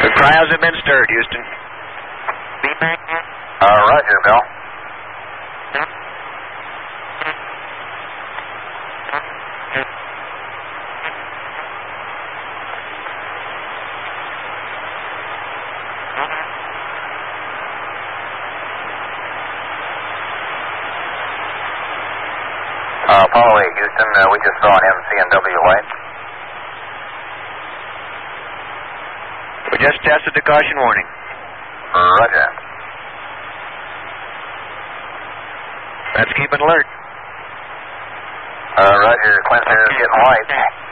The cryos have been stirred, Houston. Roger, Bill. Apollo 8, Houston, we just saw an MCNW light. We just tested the caution warning. Roger. Let's keep it alert. Roger, Clinton is getting light.